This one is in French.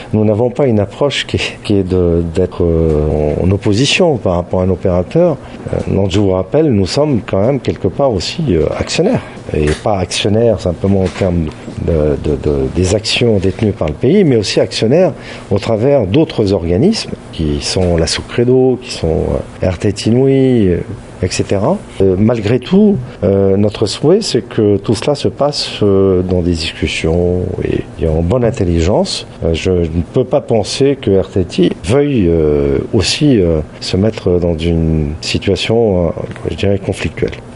nous n'avons pas une approche qui est d'être en opposition par rapport à un opérateur. Donc je vous rappelle, nous sommes quand même quelque part aussi actionnaires. Et pas actionnaires simplement en termes des actions détenues par le pays, mais aussi actionnaires au travers d'autres organismes qui sont la Soukredo, qui sont RTT Inouï, etc. Malgré tout, notre souhait, c'est que tout cela se passe dans des discussions et en bonne intelligence. Je ne peux pas penser que RTT veuille aussi se mettre dans une situation, je dirais, conflictuelle.